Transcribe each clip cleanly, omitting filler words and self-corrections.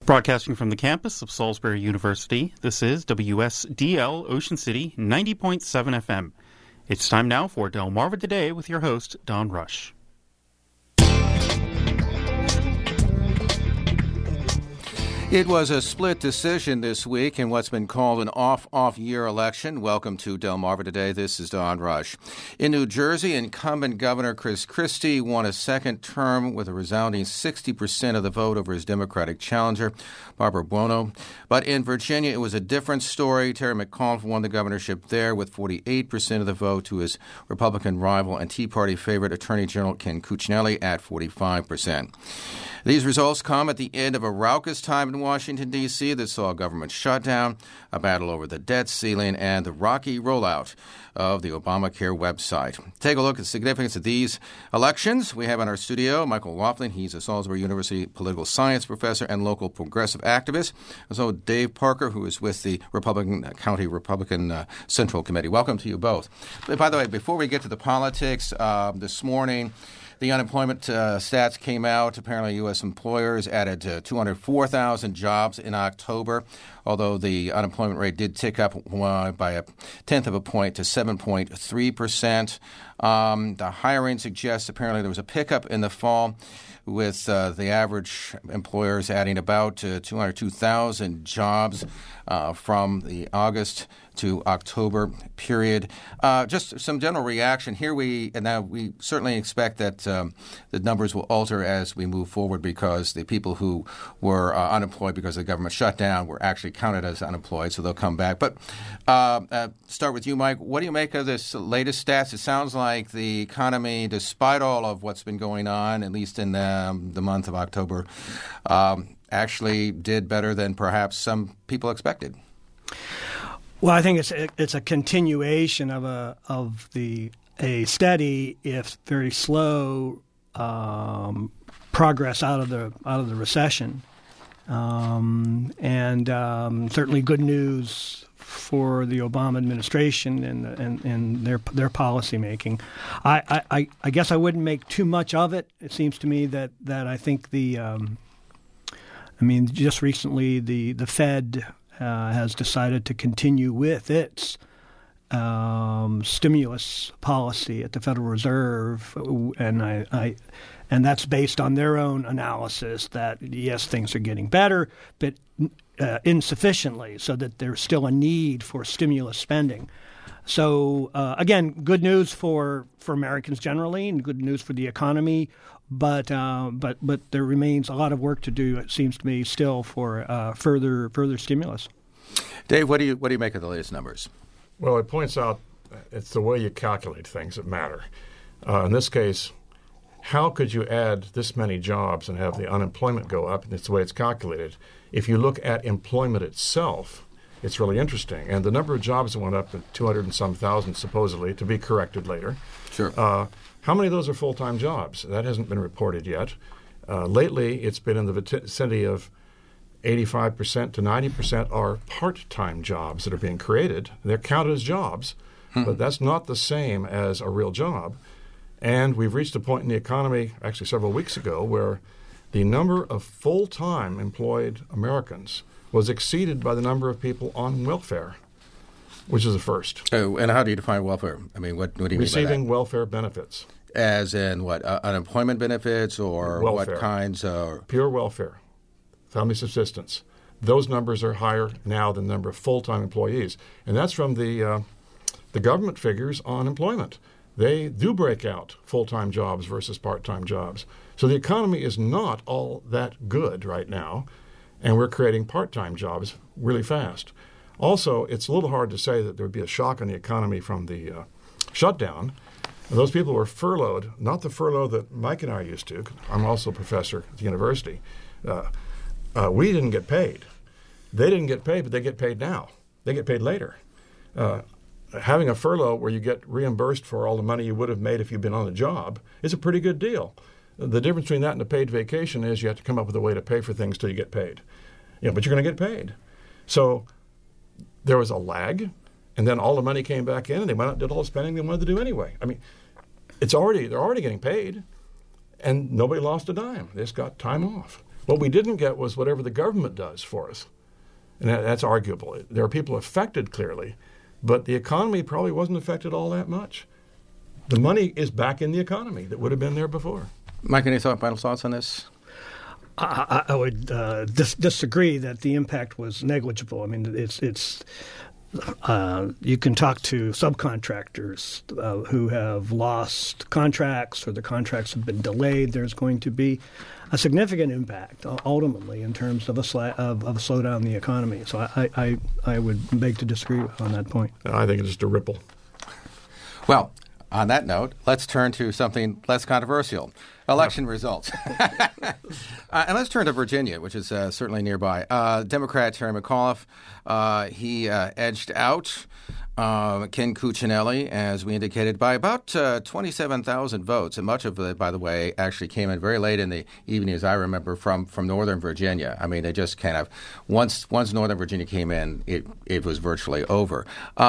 Broadcasting from the campus of Salisbury University, this is WSDL Ocean City 90.7 FM. It's time now for Delmarva Today with your host, Don Rush. It was a split decision this week in what's been called an off-year election. Welcome to Delmarva Today. This is Don Rush. In New Jersey, incumbent Governor Chris Christie won a second term with a resounding 60% of the vote over his Democratic challenger, Barbara Buono. But in Virginia, it was a different story. Terry McAuliffe won the governorship there with 48% of the vote to his Republican rival and Tea Party favorite, Attorney General Ken Cuccinelli, at 45%. These results come at the end of a raucous time in Washington, D.C. that saw a government shutdown, a battle over the debt ceiling, and the rocky rollout of the Obamacare website. Take a look at the significance of these elections. We have in our studio Michael Laughlin. He's a Salisbury University political science professor and local progressive activist. Also, Dave Parker, who is with the County Republican Central Committee. Welcome to you both. By the way, before we get to the politics, this morning, the unemployment stats came out. Apparently, U.S. employers added 204,000 jobs in October, although the unemployment rate did tick up by a tenth of a point to 7.3%. The hiring suggests apparently there was a pickup in the fall, with the average employers adding about 202,000 jobs from the August to October period. Just some general reaction here. We certainly expect that the numbers will alter as we move forward, because the people who were unemployed because of the government shutdown were actually counted as unemployed, so they'll come back. But start with you, Mike. What do you make of this latest stats? It sounds like the economy, despite all of what's been going on, at least in the month of October, actually did better than perhaps some people expected. Well, I think it's a continuation of a steady, if very slow, progress out of the recession, and certainly good news for the Obama administration and their policy making. I guess I wouldn't make too much of it. It seems to me that I think just recently the Fed has decided to continue with its stimulus policy at the Federal Reserve, and that's based on their own analysis that, yes, things are getting better, but insufficiently, so that there's still a need for stimulus spending. So, again, good news for Americans generally, and good news for the economy, but there remains a lot of work to do, it seems to me, still for further stimulus. Dave, what do you make of the latest numbers? Well, it points out it's the way you calculate things that matter. In this case, how could you add this many jobs and have the unemployment go up? It's the way it's calculated. If you look at employment itself, it's really interesting. And the number of jobs went up to 200 and some thousand, supposedly, to be corrected later. Sure. How many of those are full-time jobs? That hasn't been reported yet. Lately, it's been in the vicinity of 85% to 90% are part-time jobs that are being created. They're counted as jobs, but that's not the same as a real job. And we've reached a point in the economy, actually several weeks ago, where the number of full-time employed Americans was exceeded by the number of people on welfare, which is a first. Oh, and how do you define welfare? I mean, what do you mean by that? Receiving welfare benefits. As in what, unemployment benefits or welfare. What kinds? Pure welfare, family subsistence. Those numbers are higher now than the number of full-time employees. And that's from the government figures on employment. They do break out full-time jobs versus part-time jobs. So the economy is not all that good right now, and we're creating part-time jobs really fast. Also, it's a little hard to say that there would be a shock on the economy from the shutdown. Those people were furloughed, not the furlough that Mike and I are used to. I'm also a professor at the university. We didn't get paid. They didn't get paid, but they get paid now. They get paid later. Having a furlough where you get reimbursed for all the money you would have made if you'd been on the job is a pretty good deal. The difference between that and a paid vacation is you have to come up with a way to pay for things till you get paid. But you're going to get paid. So there was a lag, and then all the money came back in, and they went out and did all the spending they wanted to do anyway. I mean, they're already getting paid, and nobody lost a dime. They just got time off. What we didn't get was whatever the government does for us. And that's arguable. There are people affected, clearly, but the economy probably wasn't affected all that much. The money is back in the economy that would have been there before. Mike, any final thoughts on this? I would disagree that the impact was negligible. I mean, it's you can talk to subcontractors who have lost contracts or the contracts have been delayed. There's going to be a significant impact ultimately in terms of a slowdown in the economy. So I would beg to disagree on that point. I think it's just a ripple. Well, on that note, let's turn to something less controversial. Election results. And let's turn to Virginia, which is certainly nearby. Democrat Terry McAuliffe, he edged out Ken Cuccinelli, as we indicated, by about 27,000 votes. And much of it, by the way, actually came in very late in the evening, as I remember, from Northern Virginia. I mean, they just kind of, once Northern Virginia came in, it was virtually over.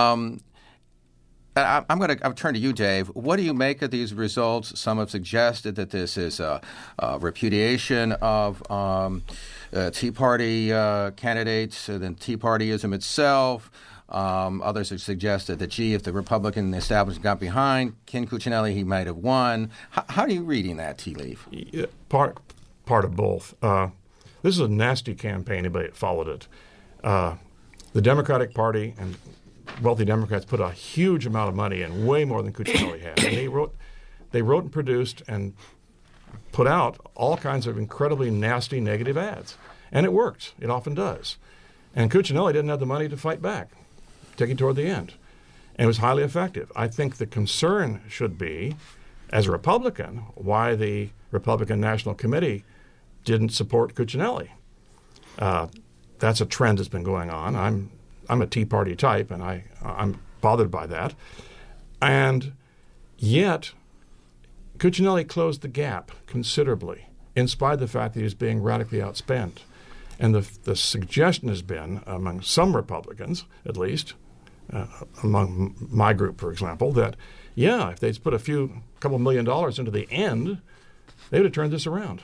I'll turn to you, Dave. What do you make of these results? Some have suggested that this is a repudiation of Tea Party candidates and Tea Partyism itself. Others have suggested that, if the Republican establishment got behind Ken Cuccinelli, he might have won. How are you reading that tea leaf? Yeah, part of both. This is a nasty campaign. Anybody that followed it. The Democratic Party and wealthy Democrats put a huge amount of money in, way more than Cuccinelli had. And they wrote and produced and put out all kinds of incredibly nasty negative ads. And it worked. It often does. And Cuccinelli didn't have the money to fight back, taking toward the end. And it was highly effective. I think the concern should be, as a Republican, why the Republican National Committee didn't support Cuccinelli. That's a trend that's been going on. I'm a Tea Party type, and I'm bothered by that. And yet, Cuccinelli closed the gap considerably, in spite of the fact that he was being radically outspent. And the suggestion has been, among some Republicans, at least, among my group, for example, that, if they'd put a couple $1 million into the end, they would have turned this around.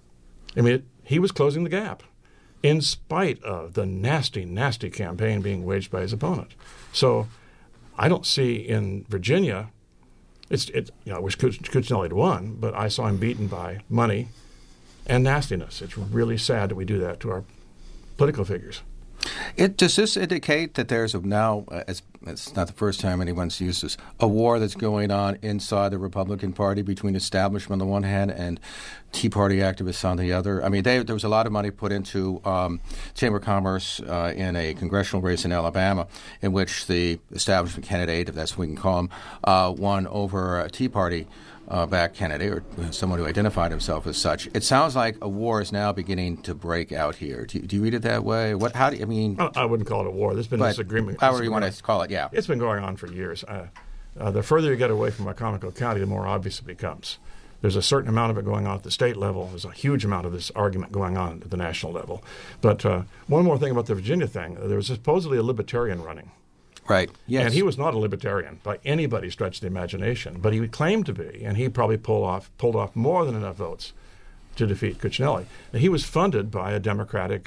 I mean, he was closing the gap, in spite of the nasty, nasty campaign being waged by his opponent. So I don't see in Virginia, I wish Cuccinelli had won, but I saw him beaten by money and nastiness. It's really sad that we do that to our political figures. Does this indicate that there's now, it's not the first time anyone's used this, a war that's going on inside the Republican Party between establishment on the one hand and Tea Party activists on the other? I mean, there was a lot of money put into Chamber of Commerce in a congressional race in Alabama in which the establishment candidate, if that's what we can call him, won over a Tea Party back candidate, or someone who identified himself as such. It sounds like a war is now beginning to break out here. Do you read it that way? I wouldn't call it a war. There's been disagreement. However you want to call it, yeah. It's been going on for years. The further you get away from Wycomico County, the more obvious it becomes. There's a certain amount of it going on at the state level. There's a huge amount of this argument going on at the national level. But one more thing about the Virginia thing. There was supposedly a libertarian running. Right. Yes. And he was not a libertarian by anybody's stretch of the imagination, but he claimed to be, and he probably pulled off more than enough votes to defeat Cuccinelli. And he was funded by a Democrat,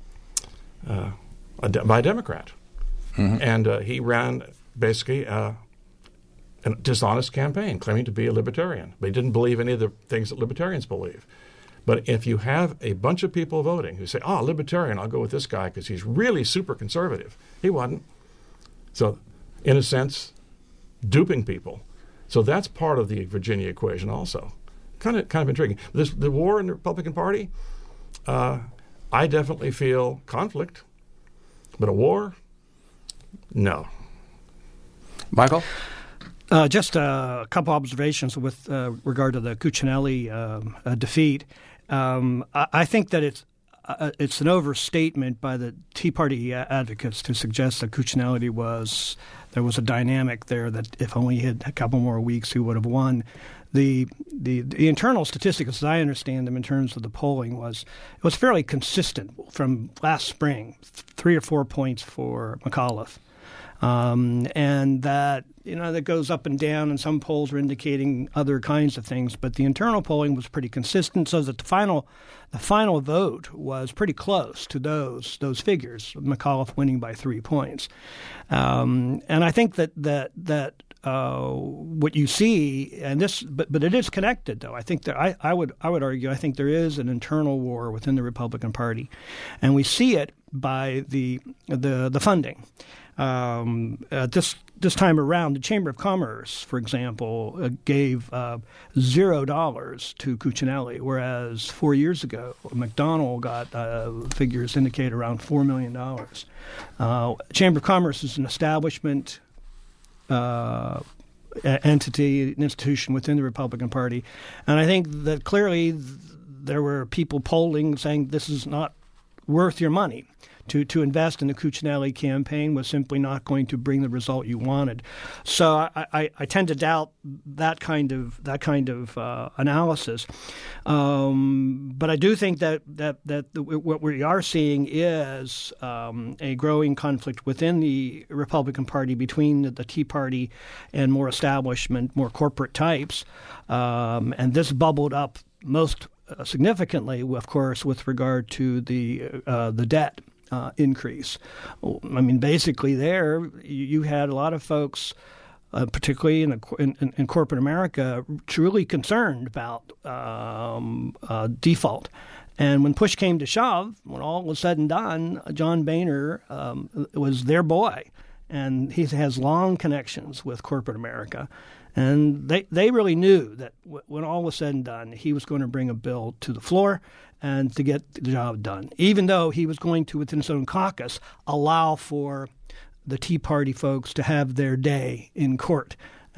mm-hmm. And he ran basically a dishonest campaign, claiming to be a libertarian, but he didn't believe any of the things that libertarians believe. But if you have a bunch of people voting who say, libertarian, I'll go with this guy because he's really super conservative. He wasn't. So, in a sense, duping people. So that's part of the Virginia equation also. Kind of intriguing. The war in the Republican Party, I definitely feel conflict. But a war, no. Michael? Just a couple observations with regard to the Cuccinelli defeat. I think that it's an overstatement by the Tea Party advocates to suggest that Cuccinelli there was a dynamic there that if only he had a couple more weeks, he would have won. The internal statistics, as I understand them, in terms of the polling, was fairly consistent from last spring, 3 or 4 points for McAuliffe. And that, that goes up and down, and some polls are indicating other kinds of things. But the internal polling was pretty consistent, so that the final vote was pretty close to those figures, McAuliffe winning by 3 points. And I think that what you see, and this, but it is connected, though. I think that I would argue, I think there is an internal war within the Republican Party, and we see it by the funding. This time around, the Chamber of Commerce, for example, gave $0 to Cuccinelli, whereas 4 years ago, McDonnell got figures indicate around $4 million. Chamber of Commerce is an establishment entity, an institution within the Republican Party, and I think that clearly there were people polling saying this is not worth your money. To invest in the Cuccinelli campaign was simply not going to bring the result you wanted. So I tend to doubt that kind of analysis. But I do think that what we are seeing is a growing conflict within the Republican Party between the Tea Party and more establishment, more corporate types, and this bubbled up most significantly, of course, with regard to the debt increase. I mean, basically there you had a lot of folks, particularly in corporate America, truly concerned about default. And when push came to shove, when all was said and done, John Boehner was their boy. And he has long connections with corporate America. And they really knew that when all was said and done, he was going to bring a bill to the floor and to get the job done, even though he was going to, within his own caucus, allow for the Tea Party folks to have their day in court.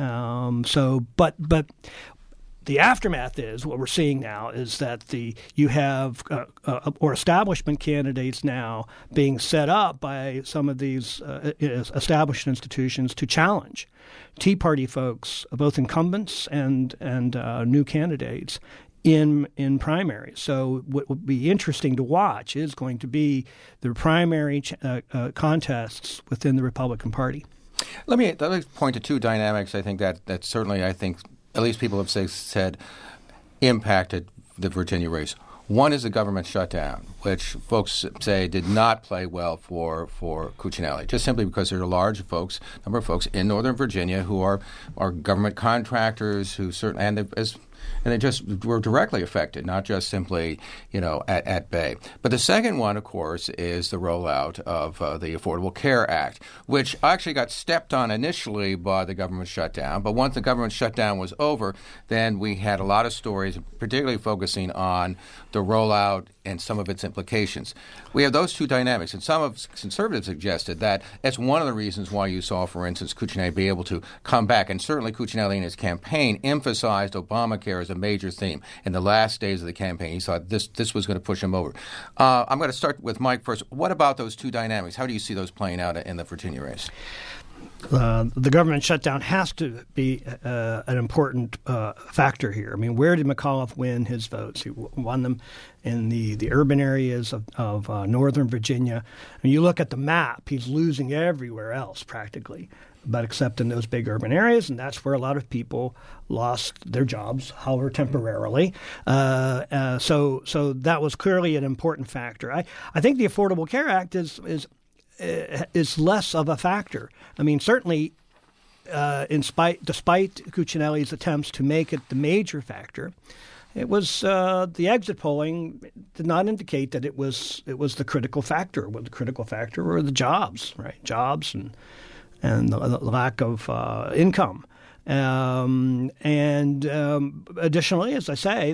But the aftermath is what we're seeing now is that you have or establishment candidates now being set up by some of these established institutions to challenge Tea Party folks, both incumbents and new candidates in primaries. So what would be interesting to watch is going to be the primary contests within the Republican Party. Let me point to two dynamics. I think that certainly, at least people have said impacted the Virginia race. One is the government shutdown, which folks say did not play well for Cuccinelli, just simply because there are a large number of folks in Northern Virginia who are government contractors who and they just were directly affected, not just simply, at bay. But the second one, of course, is the rollout of the Affordable Care Act, which actually got stepped on initially by the government shutdown. But once the government shutdown was over, then we had a lot of stories, particularly focusing on the rollout and some of its implications. We have those two dynamics, and some of conservatives suggested that it's one of the reasons why you saw, for instance, Cuccinelli be able to come back. And certainly Cuccinelli in his campaign emphasized Obamacare as a major theme. In the last days of the campaign, he thought this was going to push him over. I'm going to start with Mike first. What about those two dynamics? How do you see those playing out in the Virginia race? The government shutdown has to be an important factor here. I mean, where did McAuliffe win his votes? He won them in the urban areas of Northern Virginia. When you look at the map, he's losing everywhere else practically, but except in those big urban areas, and that's where a lot of people lost their jobs, however temporarily. So that was clearly an important factor. I think the Affordable Care Act is less of a factor. I mean, certainly, despite Cuccinelli's attempts to make it the major factor, it was the exit polling did not indicate that it was the critical factor. Well, the critical factor were the jobs, right? Jobs and the lack of income. Additionally, as I say,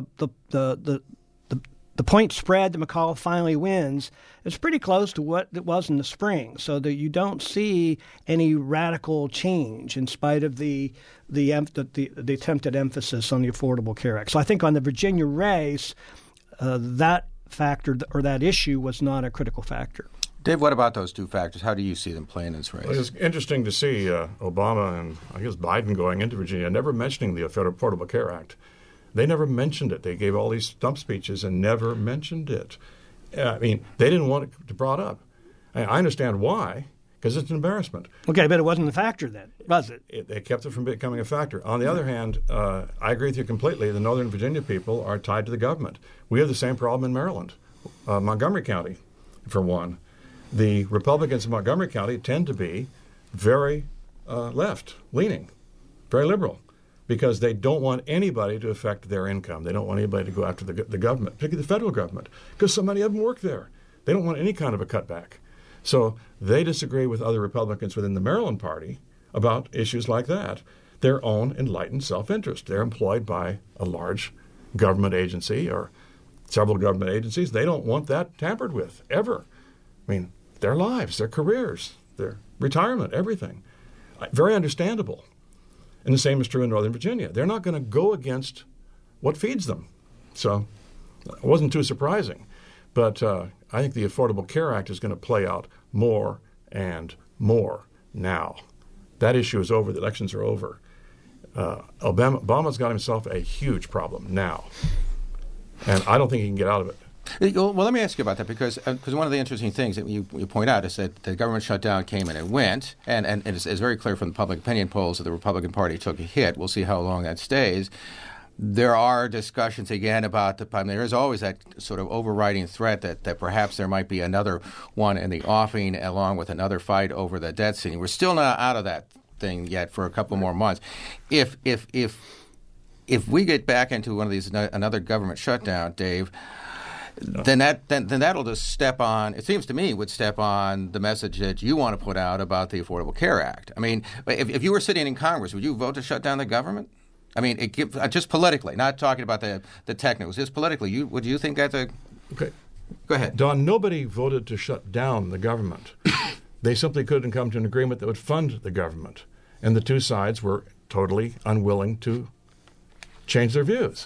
the point spread that McAuliffe finally wins is pretty close to what it was in the spring, so that you don't see any radical change in spite of the attempted emphasis on the Affordable Care Act. So I think on the Virginia race, that factor or that issue was not a critical factor. Dave, what about those two factors? How do you see them playing in this race? Well, it's interesting to see Obama and I guess Biden going into Virginia never mentioning the Affordable Care Act. They never mentioned it. They gave all these stump speeches and never mentioned it. I mean, they didn't want it brought up. I understand why, because it's an embarrassment. Okay, but it wasn't a factor then, was it? They kept it from becoming a factor. On the other hand, I agree with you completely. The Northern Virginia people are tied to the government. We have the same problem in Maryland, Montgomery County, for one. The Republicans in Montgomery County tend to be very left-leaning, very liberal, because they don't want anybody to affect their income. They don't want anybody to go after the government, particularly the federal government, because so many of them work there. They don't want any kind of a cutback. So they disagree with other Republicans within the Maryland Party about issues like that. Their own enlightened self-interest. They're employed by a large government agency or several government agencies. They don't want that tampered with, ever. I mean, their lives, their careers, their retirement, everything. Very understandable. And the same is true in Northern Virginia. They're not going to go against what feeds them. So it wasn't too surprising. But I think the Affordable Care Act is going to play out more and more now. That issue is over. The elections are over. Obama's got himself a huge problem now. And I don't think he can get out of it. Well, let me ask you about that, because one of the interesting things that you point out is that the government shutdown came and it went, and it's very clear from the public opinion polls that the Republican Party took a hit. We'll see how long that stays. There are discussions again about there is always that sort of overriding threat that perhaps there might be another one in the offing, along with another fight over the debt ceiling. We're still not out of that thing yet for a couple more months. If we get back into one of these another government shutdown, Dave, then that'll just step on. It seems to me would step on the message that you want to put out about the Affordable Care Act. I mean, if you were sitting in Congress, would you vote to shut down the government? I mean, just politically, not talking about the technicals, just politically. Would you think that's a okay? Go ahead, Don. Nobody voted to shut down the government. They simply couldn't come to an agreement that would fund the government, and the two sides were totally unwilling to change their views.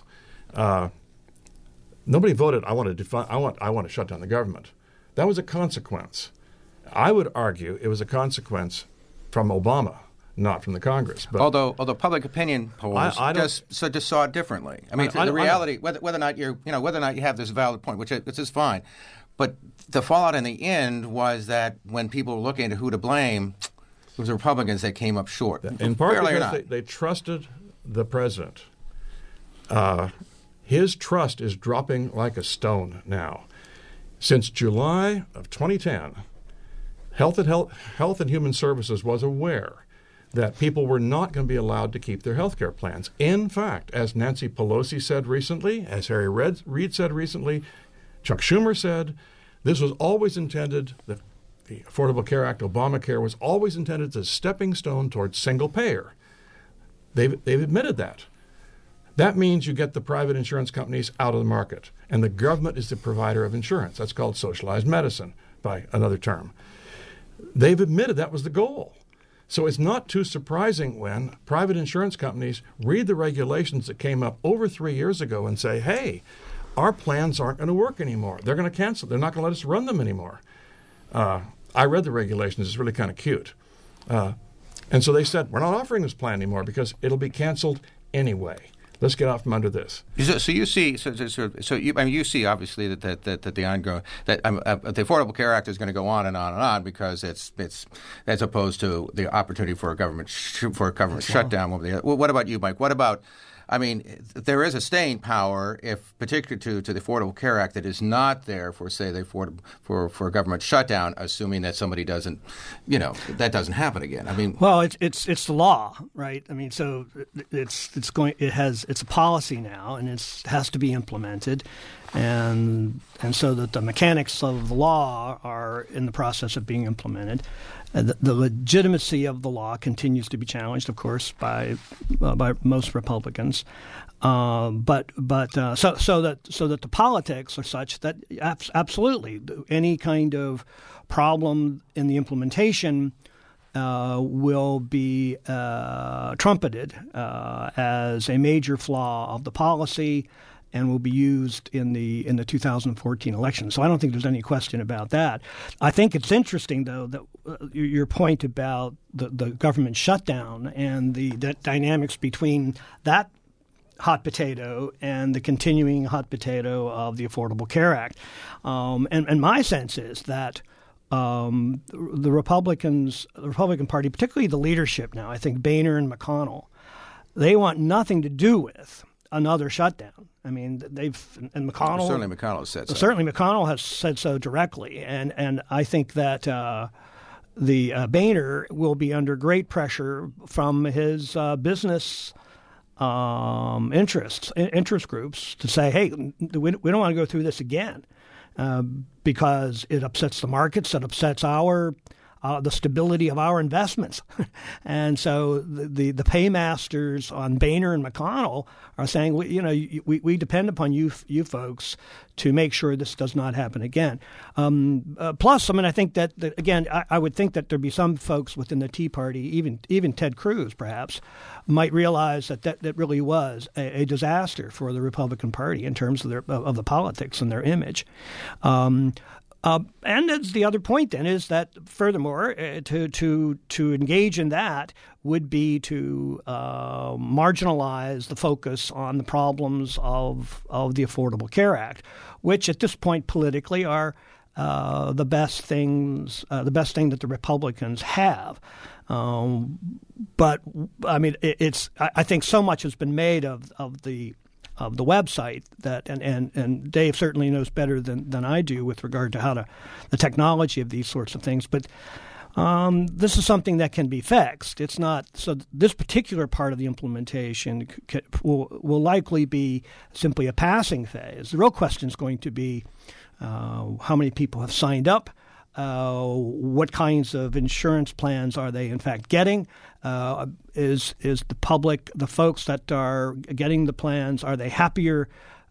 Nobody voted. I want to shut down the government. That was a consequence. I would argue it was a consequence from Obama, not from the Congress. But although public opinion polls just saw it differently. I mean, the reality, whether or not you have this valid point, which is fine, but the fallout in the end was that when people were looking at who to blame, it was the Republicans that came up short. In part because they trusted the president. His trust is dropping like a stone now. Since July of 2010, Health and Human Services was aware that people were not going to be allowed to keep their health care plans. In fact, as Nancy Pelosi said recently, as Harry Reid said recently, Chuck Schumer said, this was always intended, the Affordable Care Act, Obamacare, was always intended as a stepping stone towards single payer. They've admitted that. That means you get the private insurance companies out of the market, and the government is the provider of insurance. That's called socialized medicine, by another term. They've admitted that was the goal. So it's not too surprising when private insurance companies read the regulations that came up over 3 years ago and say, hey, our plans aren't going to work anymore. They're going to cancel. They're not going to let us run them anymore. I read the regulations. It's really kind of cute. And so they said, we're not offering this plan anymore because it'll be canceled anyway. Let's get out from under this. So you see, you see obviously that the ongoing the Affordable Care Act is going to go on and on and on because it's as opposed to the opportunity for a government shutdown. What about you, Mike? What about? I mean, there is a staying power, if particularly to the Affordable Care Act, that is not there for, say, for a government shutdown, assuming that somebody doesn't, that doesn't happen again. I mean, well, it's the law, right? I mean, so it's a policy now, and it has to be implemented, and so that the mechanics of the law are in the process of being implemented. The legitimacy of the law continues to be challenged, of course, by most Republicans, so that the politics are such that absolutely any kind of problem in the implementation will be trumpeted as a major flaw of the policy, and will be used in the 2014 election. So I don't think there's any question about that. I think it's interesting, though, that your point about the government shutdown and the dynamics between that hot potato and the continuing hot potato of the Affordable Care Act. And my sense is that the Republican Party, particularly the leadership now, I think Boehner and McConnell, they want nothing to do with another shutdown. I mean, and McConnell certainly McConnell has said so. Certainly McConnell has said so directly, and I think that the Boehner will be under great pressure from his business interest groups to say, hey, we don't want to go through this again because it upsets the markets, it upsets the stability of our investments. And so the paymasters on Boehner and McConnell are saying, we depend upon you folks to make sure this does not happen again. Plus, I mean, I think that again, I would think that there'd be some folks within the Tea Party, even Ted Cruz perhaps, might realize that really was a disaster for the Republican Party in terms of the politics and their image. And as the other point then is that, furthermore, to engage in that would be to marginalize the focus on the problems of the Affordable Care Act, which at this point politically are the best thing that the Republicans have. But I mean, I think so much has been made of the website that and Dave certainly knows better than I do with regard to the technology of these sorts of things. But this is something that can be fixed. It's not so. This particular part of the implementation will likely be simply a passing phase. The real question is going to be how many people have signed up. What kinds of insurance plans are they in fact getting? Is the public, the folks that are getting the plans, are they happier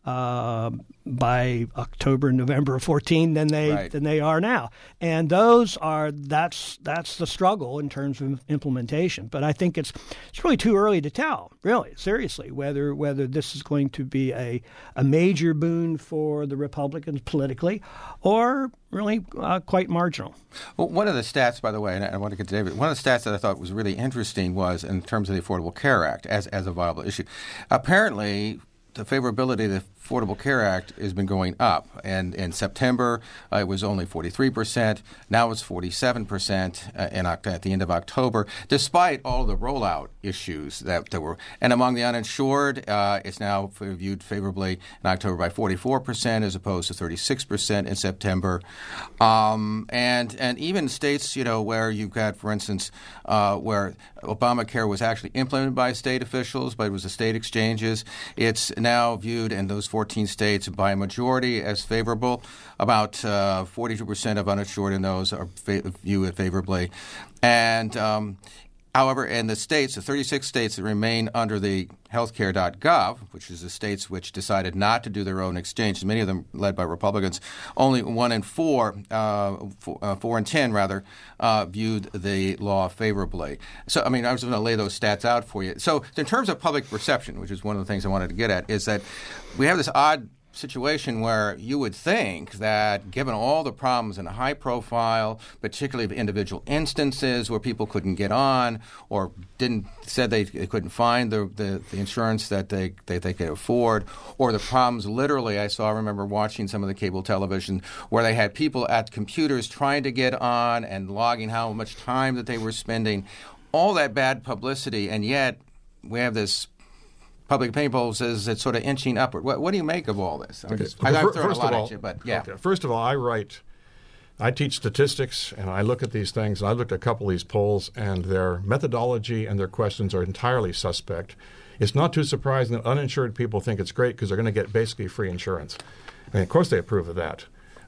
by October, November of 14 than they are now? And that's the struggle in terms of implementation. But I think it's really too early to tell, really, seriously, whether this is going to be a major boon for the Republicans politically or really quite marginal. Well, one of the stats, by the way, and I want to get to David, one of the stats that I thought was really interesting was in terms of the Affordable Care Act as a viable issue. Apparently, the favorability of the Affordable Care Act has been going up. And in September, it was only 43%. Now it's 47% at the end of October, despite all the rollout issues that there were. And among the uninsured, it's now viewed favorably in October by 44% as opposed to 36% in September. And even states, where you've got, for instance, where Obamacare was actually implemented by state officials, but it was the state exchanges, it's now viewed in those 14 states by a majority as favorable. About 42% of uninsured in those view it favorably. And however, in the 36 states that remain under the healthcare.gov, which is the states which decided not to do their own exchange, many of them led by Republicans, only 4 in 10 rather, viewed the law favorably. So, I mean, I was going to lay those stats out for you. So, in terms of public perception, which is one of the things I wanted to get at, is that we have this odd situation where you would think that given all the problems in a high profile, particularly of individual instances where people couldn't get on or said they couldn't find the insurance that they could afford, or the problems literally I remember watching some of the cable television where they had people at computers trying to get on and logging how much time that they were spending, all that bad publicity, and yet we have this public opinion poll says it's sort of inching upward. What do you make of all this? I've thrown a lot at you, but yeah. Okay. First of all, I teach statistics, and I look at these things, and I looked at a couple of these polls, and their methodology and their questions are entirely suspect. It's not too surprising that uninsured people think it's great because they're going to get basically free insurance. I mean, of course they approve of that.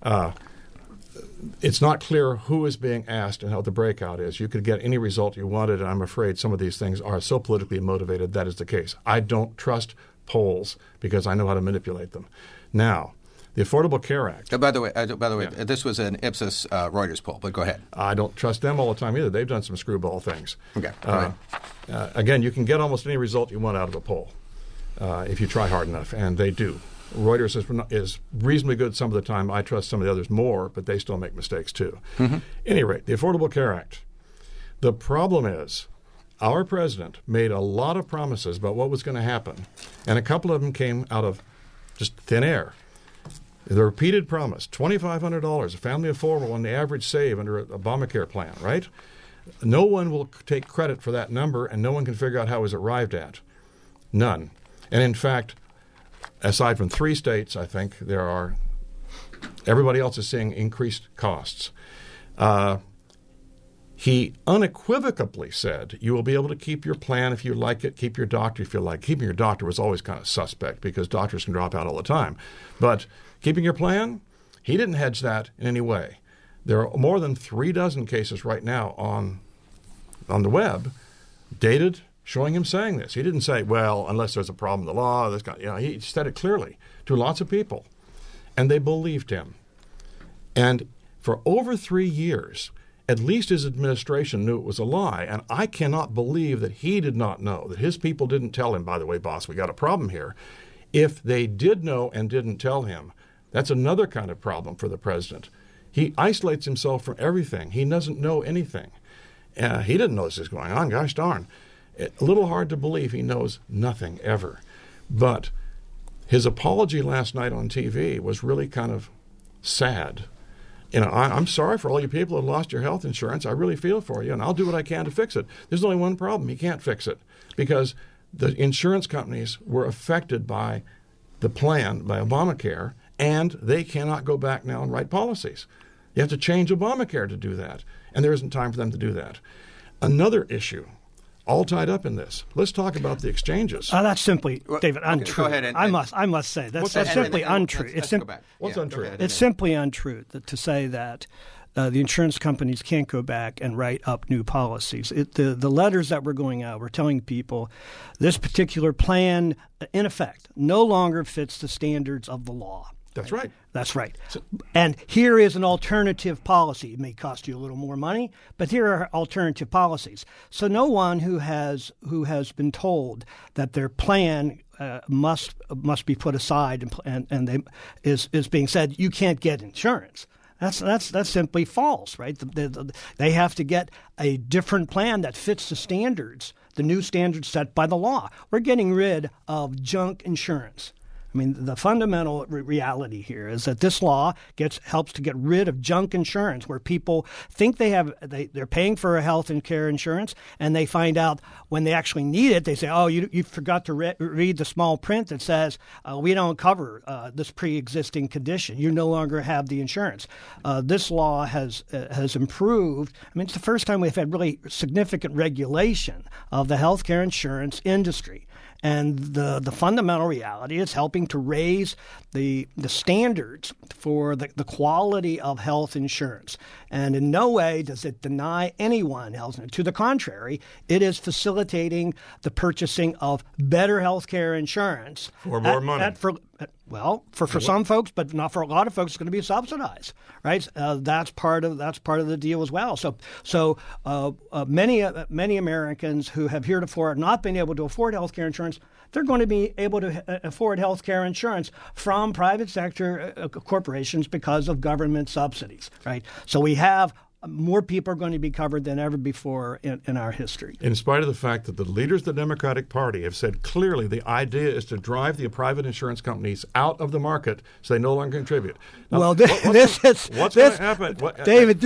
It's not clear who is being asked and how the breakout is. You could get any result you wanted, and I'm afraid some of these things are so politically motivated that is the case. I don't trust polls because I know how to manipulate them. Now, the Affordable Care Act. By the way, this was an Ipsos Reuters poll, but go ahead. I don't trust them all the time either. They've done some screwball things. Okay. Again, you can get almost any result you want out of a poll if you try hard enough, and they do. Reuters is reasonably good some of the time. I trust some of the others more, but they still make mistakes too. Mm-hmm. Any rate, the Affordable Care Act. The problem is our president made a lot of promises about what was going to happen, and a couple of them came out of just thin air. The repeated promise, $2,500, a family of four will on the average save under an Obamacare plan, right? No one will take credit for that number, and no one can figure out how it was arrived at. None. And in fact, aside from 3 states, I think, everybody else is seeing increased costs. He unequivocally said, you will be able to keep your plan if you like it, keep your doctor if you like. Keeping your doctor was always kind of suspect because doctors can drop out all the time. But keeping your plan, he didn't hedge that in any way. There are more than 36 cases right now on the web, dated, showing him saying this. He didn't say, well, unless there's a problem with the law. He said it clearly to lots of people, and they believed him. And for over 3 years, at least his administration knew it was a lie, and I cannot believe that he did not know, that his people didn't tell him, by the way, boss, we got a problem here. If they did know and didn't tell him, that's another kind of problem for the president. He isolates himself from everything. He doesn't know anything. He didn't know this is going on. Gosh darn. A little hard to believe he knows nothing ever. But his apology last night on TV was really kind of sad. I'm sorry for all you people who lost your health insurance. I really feel for you, and I'll do what I can to fix it. There's only one problem. He can't fix it because the insurance companies were affected by the plan, by Obamacare, and they cannot go back now and write policies. You have to change Obamacare to do that, and there isn't time for them to do that. Another issue, all tied up in this. Let's talk about the exchanges. That's simply, David, untrue. Go ahead. I must say that's simply untrue. What's untrue? It's simply untrue to say that the insurance companies can't go back and write up new policies. The letters that were going out were telling people this particular plan, in effect, no longer fits the standards of the law. That's right. That's right. And here is an alternative policy. It may cost you a little more money, but here are alternative policies. So no one who has been told that their plan must be put aside and is being said you can't get insurance. That's simply false, right? They have to get a different plan that fits the standards, the new standards set by the law. We're getting rid of junk insurance. I mean, the fundamental reality here is that this law helps to get rid of junk insurance, where people think they're paying for a health and care insurance, and they find out when they actually need it, they say, "Oh, you forgot to read the small print that says we don't cover this pre-existing condition. You no longer have the insurance." This law has improved. I mean, it's the first time we've had really significant regulation of the health care insurance industry. And the fundamental reality is helping to raise the standards for the quality of health insurance. And in no way does it deny anyone health. To the contrary, it is facilitating the purchasing of better health care insurance. For more money. For some folks, but not for a lot of folks, it's going to be subsidized, right? That's part of the deal as well. So many Americans who have heretofore not been able to afford health care insurance, they're going to be able to afford health care insurance from private sector corporations because of government subsidies, right? So we have more people are going to be covered than ever before in our history. In spite of the fact that the leaders of the Democratic Party have said clearly the idea is to drive the private insurance companies out of the market so they no longer contribute. Now, what's going to happen? David,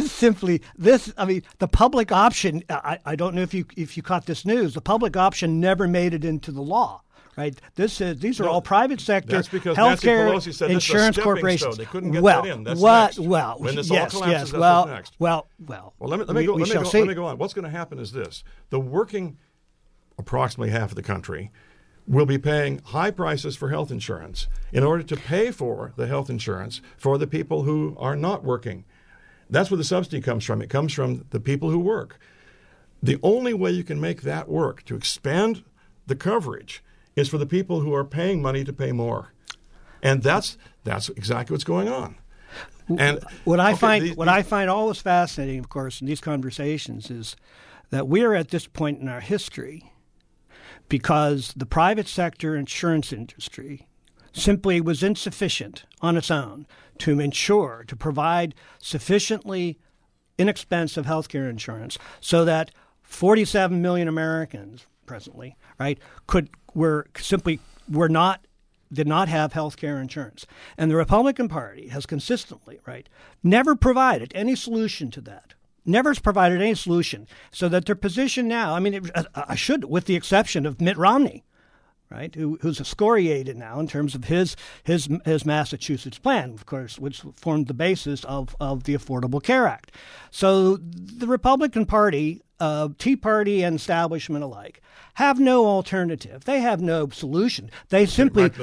the public option, I don't know if you caught this news, the public option never made it into the law. Right. These are all private sector healthcare insurance corporations. They couldn't get that in. That's next. When this all collapses, that's next. Well, let me go on. What's going to happen is this: the working, approximately half of the country, will be paying high prices for health insurance in order to pay for the health insurance for the people who are not working. That's where the subsidy comes from. It comes from the people who work. The only way you can make that work to expand the coverage is for the people who are paying money to pay more, and that's exactly what's going on. And what I find always fascinating, of course, in these conversations is that we are at this point in our history because the private sector insurance industry simply was insufficient on its own to provide sufficiently inexpensive health care insurance so that 47 million Americans presently, right, were not did not have health care insurance. And the Republican Party has consistently, never provided any solution to that. Never has provided any solution. So that their position now, with the exception of Mitt Romney, who's excoriated now in terms of his Massachusetts plan, of course, which formed the basis of the Affordable Care Act. So the Republican Party, Tea Party and establishment alike, have no alternative. They have no solution. They simply do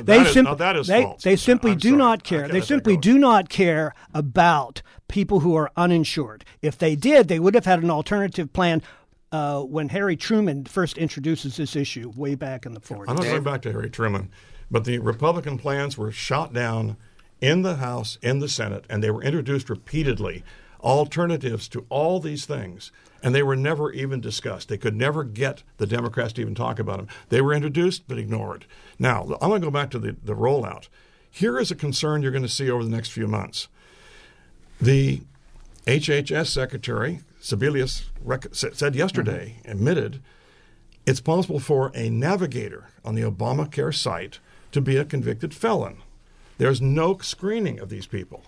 not care. They simply do not care about people who are uninsured. If they did, they would have had an alternative plan. When Harry Truman first introduces this issue way back in the 40s. I'm not going back to Harry Truman, but the Republican plans were shot down in the House, in the Senate, and they were introduced repeatedly, alternatives to all these things, and they were never even discussed. They could never get the Democrats to even talk about them. They were introduced but ignored. Now, I'm going to go back to the rollout. Here is a concern you're going to see over the next few months. The HHS Secretary Sebelius said yesterday, admitted, it's possible for a navigator on the Obamacare site to be a convicted felon. There's no screening of these people.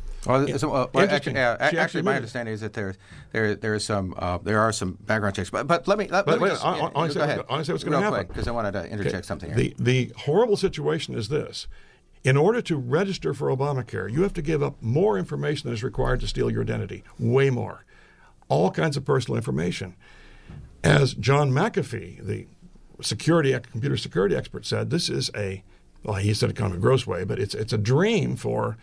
Actually, my understanding is that there are some background checks. But let me go ahead. I want to say what's going to happen because I wanted to interject something here. The horrible situation is this. In order to register for Obamacare, you have to give up more information than is required to steal your identity, way more. All kinds of personal information. As John McAfee, the computer security expert, said, this is he said it kind of a gross way, but it's a dream for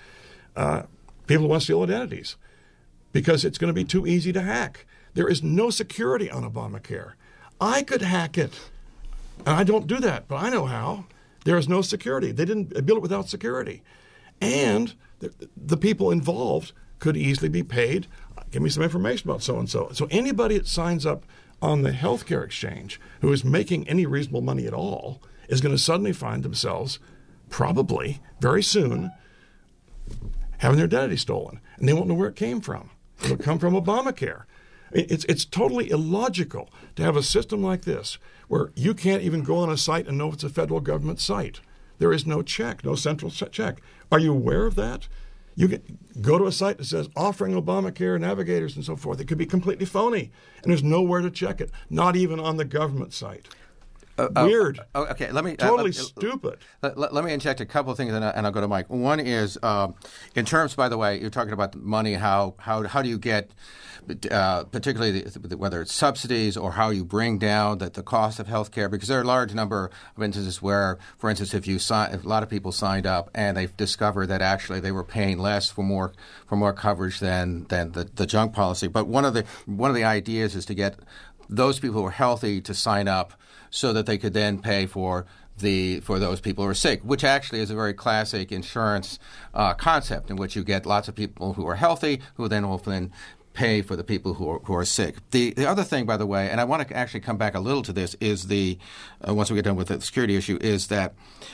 people who want to steal identities because it's going to be too easy to hack. There is no security on Obamacare. I could hack it, and I don't do that, but I know how. There is no security. They didn't build it without security. And the people involved could easily be paid. Give me some information about so-and-so. So anybody that signs up on the healthcare exchange who is making any reasonable money at all is going to suddenly find themselves probably very soon having their identity stolen. And they won't know where it came from. It'll come from Obamacare. It's totally illogical to have a system like this where you can't even go on a site and know if it's a federal government site. There is no check, no central check. Are you aware of that? You can go to a site that says offering Obamacare navigators and so forth. It could be completely phony, and there's nowhere to check it, not even on the government site. Weird. Okay, let me totally stupid. Let me inject a couple of things, and I'll go to Mike. One is in terms, by the way, you're talking about money. How do you get, particularly whether it's subsidies or how you bring down the cost of health care? Because there are a large number of instances where, for instance, if a lot of people signed up and they've discovered that actually they were paying less for more coverage than the junk policy. But one of the ideas is to get those people who are healthy to sign up so that they could then pay for those people who are sick, which actually is a very classic insurance concept in which you get lots of people who are healthy who then will pay for the people who are sick. The other thing, by the way, and I want to actually come back a little to this, is once we get done with the security issue, is that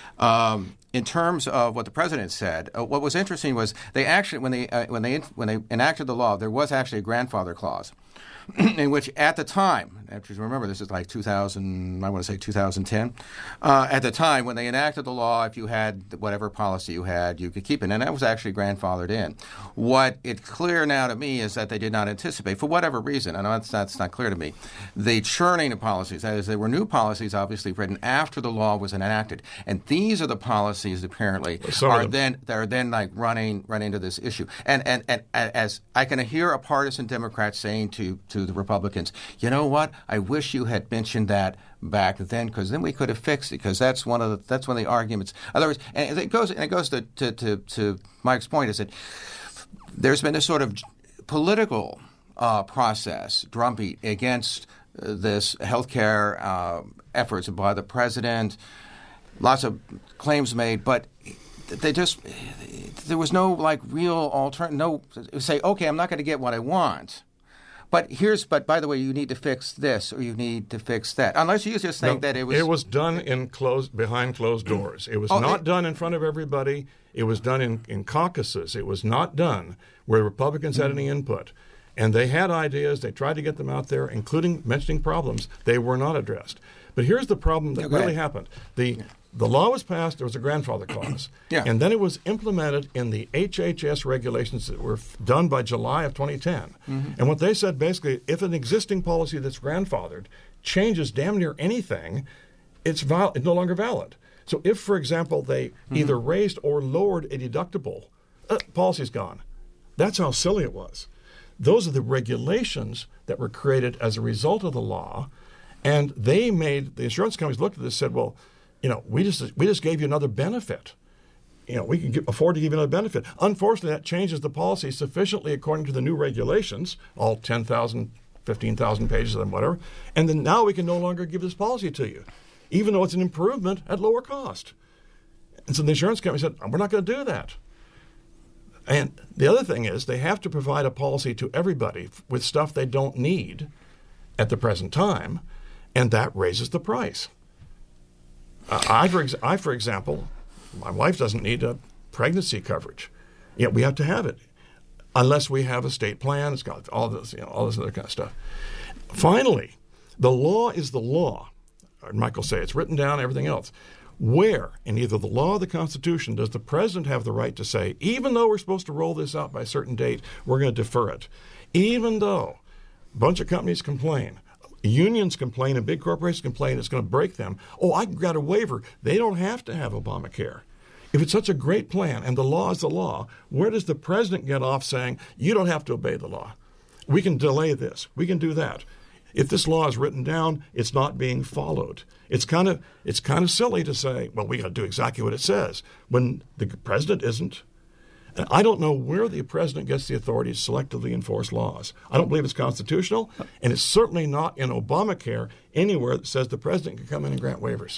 in terms of what the president said, what was interesting was they actually when they enacted the law, there was actually a grandfather clause. In which at the time, remember this is like 2000, I want to say 2010, at the time when they enacted the law, if you had whatever policy you had, you could keep it. And that was actually grandfathered in. What it's clear now to me is that they did not anticipate, for whatever reason, I know that's not clear to me, the churning of policies. That is, there were new policies obviously written after the law was enacted. And these are the policies apparently that are then like running into this issue. And as I can hear a partisan Democrat saying to the Republicans, you know what? I wish you had mentioned that back then, because then we could have fixed it. Because that's one of the arguments. Otherwise, and it goes to Mike's point, is that there's been this sort of political process, drumbeat against this healthcare efforts by the president. Lots of claims made, but there was no like real alternative. No, say, okay, I'm not going to get what I want. But by the way, you need to fix this or you need to fix that. Unless you just think that it was... It was done behind closed doors. It was not done in front of everybody. It was done in caucuses. It was not done where Republicans had any input. And they had ideas. They tried to get them out there, including mentioning problems. They were not addressed. But here's the problem that really happened. The law was passed. There was a grandfather clause. And then it was implemented in the HHS regulations that were done by July of 2010. And what they said basically, if an existing policy that's grandfathered changes damn near anything, it's no longer valid. So if, for example, they either raised or lowered a deductible, policy's gone. That's how silly it was. Those are the regulations that were created as a result of the law. And the insurance companies looked at this and said, well, we just gave you another benefit. We can afford to give you another benefit. Unfortunately, that changes the policy sufficiently according to the new regulations, all 10,000, 15,000 pages and whatever, and then now we can no longer give this policy to you, even though it's an improvement at lower cost. And so the insurance company said, we're not going to do that. And the other thing is they have to provide a policy to everybody with stuff they don't need at the present time, and that raises the price. For example, my wife doesn't need a pregnancy coverage. Yet we have to have it unless we have a state plan. It's got all this other kind of stuff. Finally, the law is the law. Michael say it's written down, everything else. Where in either the law or the Constitution does the president have the right to say, even though we're supposed to roll this out by a certain date, we're going to defer it? Even though a bunch of companies complain, unions complain, and big corporations complain it's going to break them. Oh, I got a waiver. They don't have to have Obamacare. If it's such a great plan and the law is the law, where does the president get off saying, you don't have to obey the law? We can delay this. We can do that. If this law is written down, it's not being followed. It's kind of silly to say, well, we got to do exactly what it says when the president isn't. And I don't know where the president gets the authority to selectively enforce laws. I don't believe it's constitutional, and it's certainly not in Obamacare anywhere that says the president can come in and grant waivers.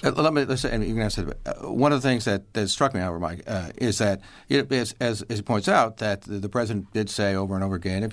One of the things that struck me, however, Mike, is that as he points out, that the president did say over and over again, if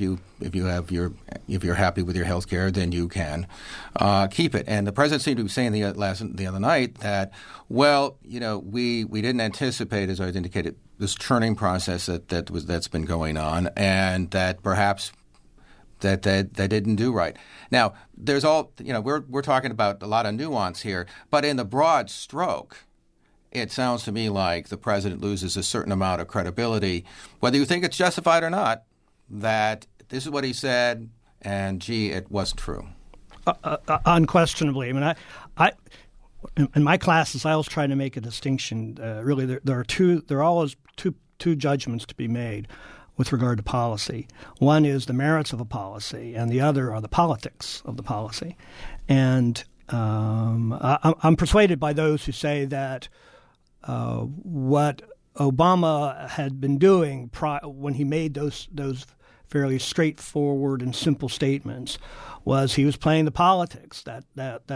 you're happy with your health care, then you can keep it. And the president seemed to be saying the other night that, well, we didn't anticipate, as I indicated, this churning process that's been going on, and that perhaps that they didn't do right. Now, there's we're talking about a lot of nuance here, but in the broad stroke, it sounds to me like the president loses a certain amount of credibility, whether you think it's justified or not, that this is what he said, and gee, it wasn't true. Unquestionably. I mean, I in my classes, I always try to make a distinction. Really, there are always two judgments to be made with regard to policy. One is the merits of a policy, and the other are the politics of the policy. And I'm persuaded by those who say that what Obama had been doing when he made those fairly straightforward and simple statements was he was playing the politics, that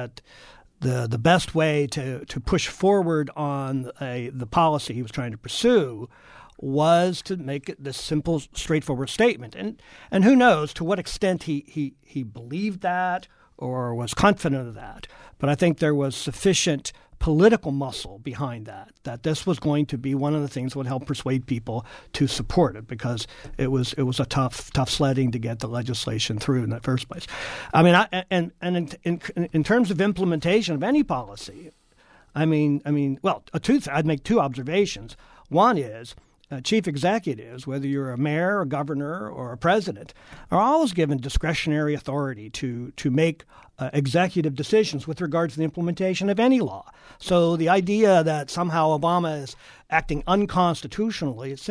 the best way to push forward on the policy he was trying to pursue was to make it this simple, straightforward statement. And who knows to what extent he believed that or was confident of that. But I think there was sufficient political muscle behind that this was going to be one of the things that would help persuade people to support it, because it was a tough sledding to get the legislation through in the first place. I mean, in terms of implementation of any policy, I'd make two observations. One is chief executives, whether you're a mayor, a governor, or a president, are always given discretionary authority to make executive decisions with regard to the implementation of any law. So the idea that somehow Obama is acting unconstitutionally is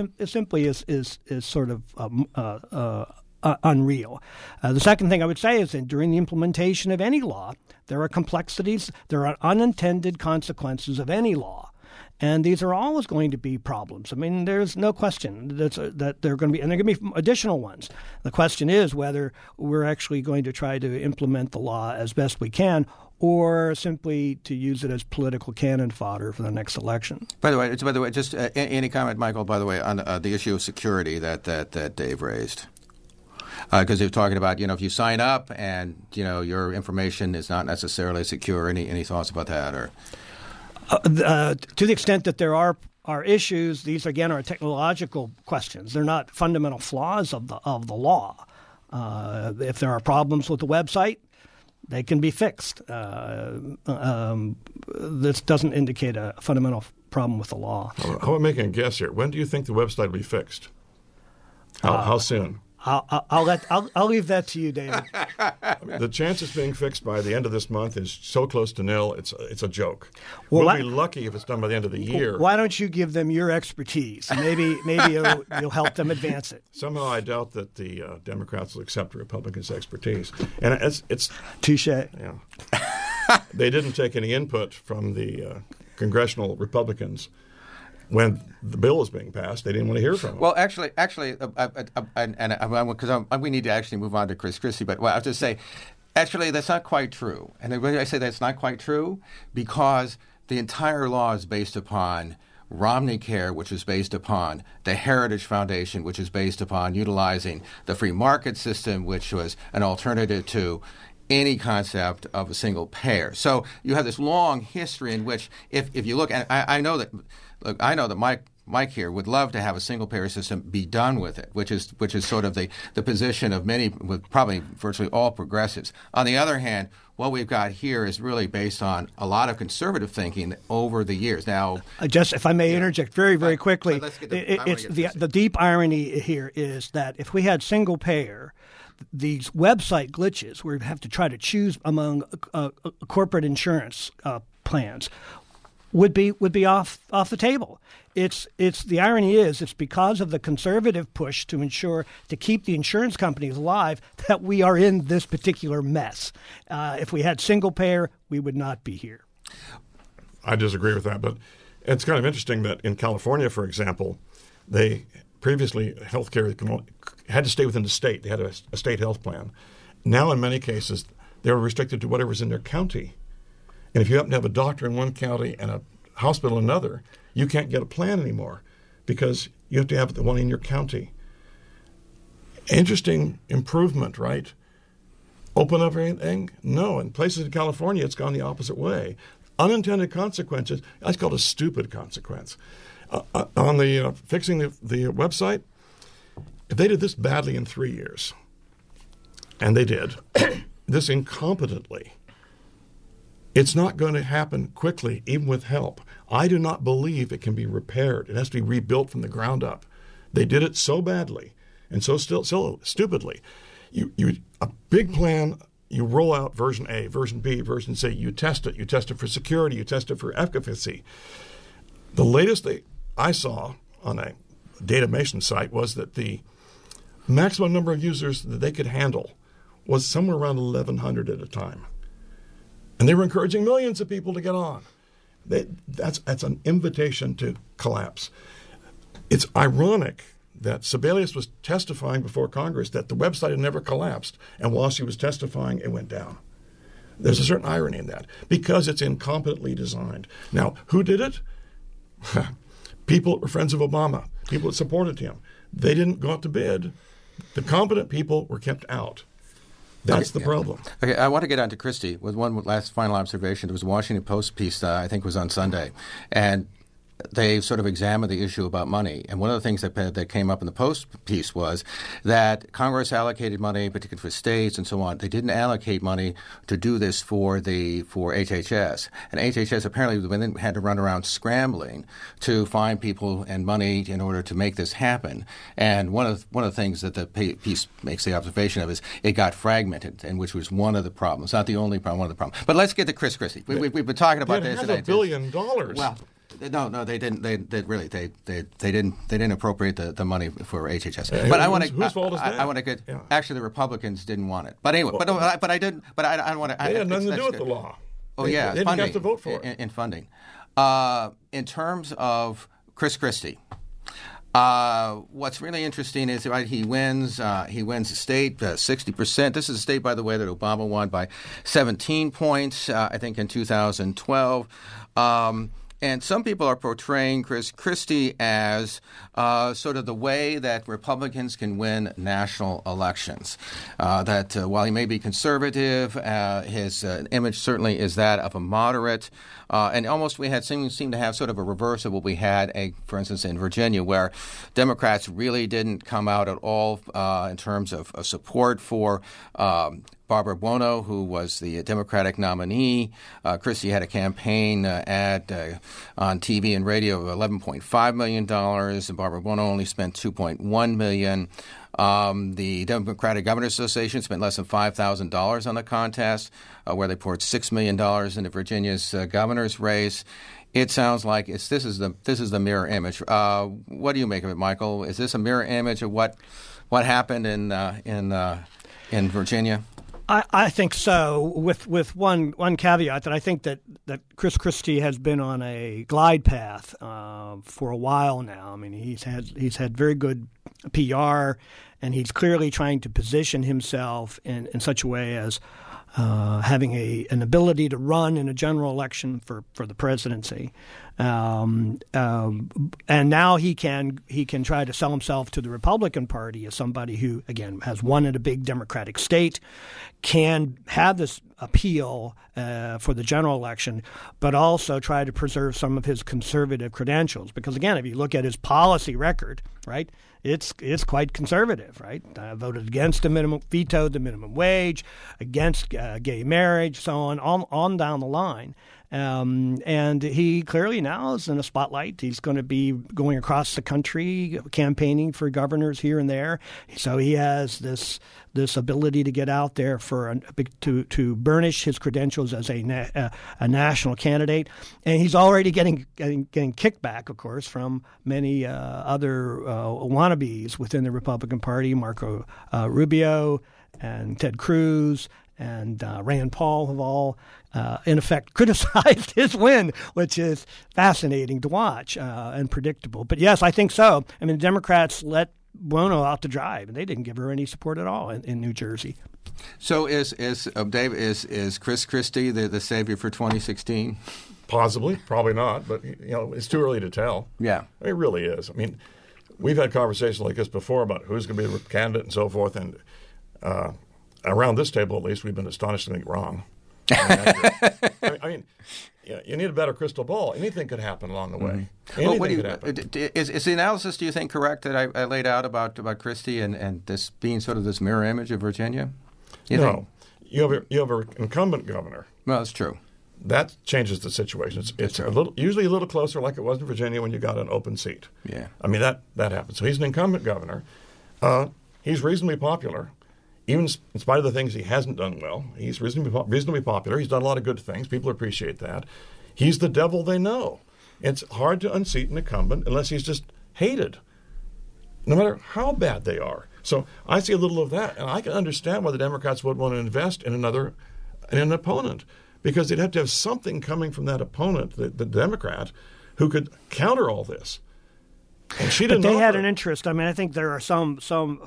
sort of unreal. The second thing I would say is that during the implementation of any law, there are complexities, there are unintended consequences of any law. And these are always going to be problems. I mean, there's no question that there are going to be, and there are going to be additional ones. The question is whether we're actually going to try to implement the law as best we can, or simply to use it as political cannon fodder for the next election. By the way, just any comment, Michael, by the way, on the issue of security that Dave raised? Because you're talking about, if you sign up and, your information is not necessarily secure. Any thoughts about that? Or to the extent that there are issues, these again are technological questions. They're not fundamental flaws of the law. If there are problems with the website, they can be fixed. This doesn't indicate a fundamental problem with the law. How about making a guess here? When do you think the website will be fixed? How soon? I'll leave that to you, David. The chances being fixed by the end of this month is so close to nil. It's a joke. Well, we'll be lucky if it's done by the end of the year. Why don't you give them your expertise? Maybe you'll help them advance it. Somehow I doubt that the Democrats will accept the Republicans' expertise, and it's touche. Yeah. They didn't take any input from the congressional Republicans when the bill was being passed. They didn't want to hear from them. Well, actually, because we need to actually move on to Chris Christie, but I'll just say, actually, that's not quite true. And the reason I say that's not quite true, because the entire law is based upon Romney Care, which is based upon the Heritage Foundation, which is based upon utilizing the free market system, which was an alternative to any concept of a single payer. So you have this long history in which, if you look, and I know that Mike here would love to have a single payer system, be done with it, which is sort of the position of many, with probably virtually all progressives. On the other hand, what we've got here is really based on a lot of conservative thinking over the years. Now, just if I may interject very quickly, the deep irony here is that if we had single payer, these website glitches where we have to try to choose among corporate insurance plans would be off the table. It's the irony is it's because of the conservative push to ensure to keep the insurance companies alive that we are in this particular mess. If we had single payer, we would not be here. I disagree with that, but it's kind of interesting that in California, for example, previously healthcare had to stay within the state. They had a state health plan. Now, in many cases, they're restricted to whatever's in their county. And if you happen to have a doctor in one county and a hospital in another, you can't get a plan anymore because you have to have the one in your county. Interesting improvement, right? Open up everything? No. In places in California, it's gone the opposite way. Unintended consequences, that's called a stupid consequence. On the fixing the website, if they did this badly in 3 years, and they did, this incompetently, it's not going to happen quickly, even with help. I do not believe it can be repaired. It has to be rebuilt from the ground up. They did it so badly and so stupidly. A big plan, you roll out version A, version B, version C. You test it. You test it for security. You test it for efficacy. The latest I saw on a datamation site was that the maximum number of users that they could handle was somewhere around 1,100 at a time. And they were encouraging millions of people to get on. That's an invitation to collapse. It's ironic that Sebelius was testifying before Congress that the website had never collapsed, and while she was testifying, it went down. There's a certain irony in that, because it's incompetently designed. Now, who did it? People that were friends of Obama, people that supported him. They didn't go out to bid. The competent people were kept out. That's the problem. Okay, I want to get on to Christie with one last final observation. There was a Washington Post piece, I think it was on Sunday, and they sort of examined the issue about money. And one of the things that came up in the Post piece was that Congress allocated money, particularly for states and so on. They didn't allocate money to do this for HHS. And HHS apparently had to run around scrambling to find people and money in order to make this happen. And one of the things that the piece makes the observation of is it got fragmented, and which was one of the problems. Not the only problem, one of the problems. But let's get to Chris Christie. We've been talking about this today. $1 billion. Well, no, they didn't. They didn't appropriate the money for HHS. But I want to. Whose fault is that? I want to get. Yeah. Actually, the Republicans didn't want it. But anyway, but I didn't. But I don't want to. They had nothing to do with the law. Oh yeah, they didn't have to vote for it in funding. In terms of Chris Christie. What's really interesting is he wins the state 60%. This is a state, by the way, that Obama won by 17 points, I think, in 2012. And some people are portraying Chris Christie as sort of the way that Republicans can win national elections. That while he may be conservative, his image certainly is that of a moderate. And almost we seem to have sort of a reverse of what we had, for instance, in Virginia, where Democrats really didn't come out at all in terms of support for Barbara Buono, who was the Democratic nominee. Christie had a campaign ad on TV and radio of $11.5 million, and Barbara Buono only spent $2.1 million. The Democratic Governors Association spent less than $5,000 on the contest, where they poured $6 million into Virginia's governor's race. It sounds like this is the mirror image. What do you make of it, Michael? Is this a mirror image of what happened in Virginia? I think so, with one caveat that I think that Chris Christie has been on a glide path for a while now. I mean, he's had very good PR, and he's clearly trying to position himself in such a way as having an ability to run in a general election for the presidency. And now he can try to sell himself to the Republican Party as somebody who, again, has won in a big Democratic state, can have this appeal for the general election, but also try to preserve some of his conservative credentials. Because, again, if you look at his policy record, right, it's quite conservative, right? Voted against vetoed the minimum wage, against gay marriage, so on down the line. And he clearly now is in a spotlight. He's going to be going across the country campaigning for governors here and there. So he has this ability to get out there to burnish his credentials as a national candidate. And he's already getting kickback, of course, from many other wannabes within the Republican Party, Marco Rubio and Ted Cruz and Rand Paul have all, in effect, criticized his win, which is fascinating to watch and predictable. But yes, I think so. I mean, the Democrats let Buono out to dry, and they didn't give her any support at all in New Jersey. So Dave, is Chris Christie the savior for 2016? Possibly, probably not, but it's too early to tell. Yeah, it really is. I mean, we've had conversations like this before about who's going to be the candidate and so forth, and around this table, at least, we've been astonishingly wrong. I mean, you need a better crystal ball. Anything could happen along the way. Anything could happen. Is the analysis, do you think, correct that I laid out about Christie and this being sort of this mirror image of Virginia? No. You have an incumbent governor. Well, that's true. That changes the situation. It's usually a little closer, like it was in Virginia when you got an open seat. Yeah. I mean, that happens. So he's an incumbent governor. He's reasonably popular. Even in spite of the things he hasn't done well, he's reasonably popular. He's done a lot of good things. People appreciate that. He's the devil they know. It's hard to unseat an incumbent unless he's just hated, no matter how bad they are. So I see a little of that, and I can understand why the Democrats would want to invest in an opponent, because they'd have to have something coming from that opponent, the Democrat, who could counter all this. And she didn't. But they had an interest. I mean, I think there are some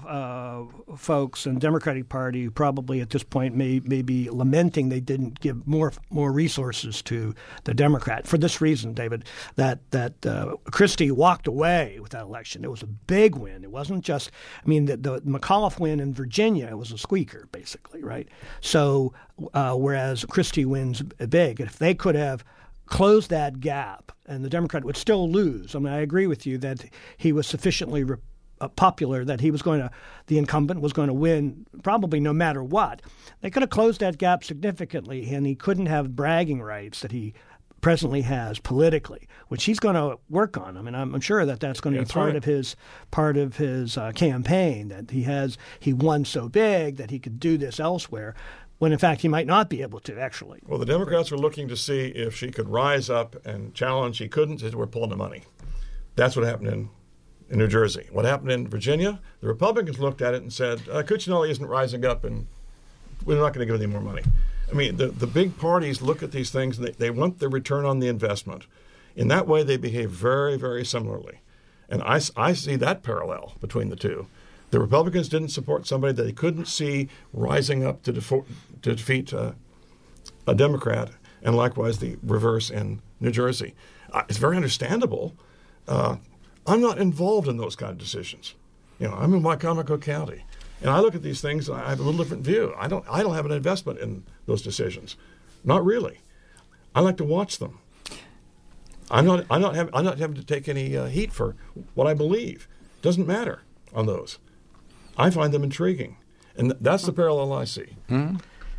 folks in the Democratic Party who probably at this point may be lamenting they didn't give more resources to the Democrat for this reason, David. That Christie walked away with that election. It was a big win. It wasn't just. I mean, the McAuliffe win in Virginia was a squeaker, basically, right? So whereas Christie wins big, if they could have close that gap, and the Democrat would still lose. I mean, I agree with you that he was sufficiently popular that the incumbent was going to win probably no matter what. They could have closed that gap significantly, and he couldn't have bragging rights that he presently has politically, which he's going to work on. I mean, I'm sure that's going to be part of his campaign, that he won so big that he could do this elsewhere, when in fact he might not be able to, actually. Well, the Democrats were looking to see if she could rise up and challenge. She couldn't. They said, we're pulling the money. That's what happened in New Jersey. What happened in Virginia, the Republicans looked at it and said, Cuccinelli isn't rising up, and we're not going to give any more money. I mean, the big parties look at these things, and they want the return on the investment. In that way, they behave very, very similarly. And I see that parallel between the two. The Republicans didn't support somebody that they couldn't see rising up to defeat a Democrat. and likewise the reverse in New Jersey. It's very understandable. I'm not involved in those kind of decisions. I'm in Wycomico County, and I look at these things and I have a little different view. I don't have an investment in those decisions, not really. I like to watch them. I'm not having to take any heat for what I believe. Doesn't matter on those. I find them intriguing, and that's the parallel I see. Mm-hmm.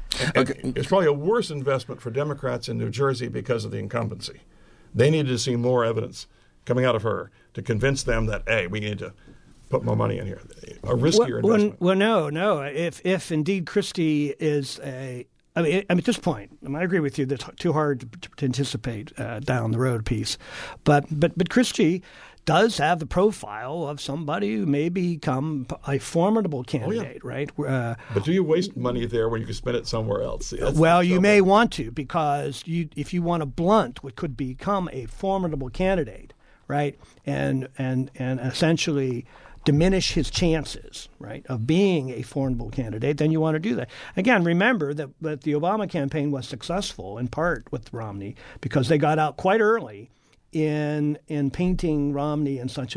And it's probably a worse investment for Democrats in New Jersey because of the incumbency. They needed to see more evidence coming out of her to convince them that, hey, we need to put more money in here. A riskier investment. Well, no. If indeed Christie is I mean, at this point, I agree with you. That's too hard to anticipate down the road piece, but Christie does have the profile of somebody who may become a formidable candidate, right? But do you waste money there when you can spend it somewhere else? Well, you may want to, because if you want to blunt what could become a formidable candidate, right, and essentially diminish his chances, right, of being a formidable candidate, then you want to do that. Again, remember that the Obama campaign was successful in part with Romney because they got out quite early in painting Romney in such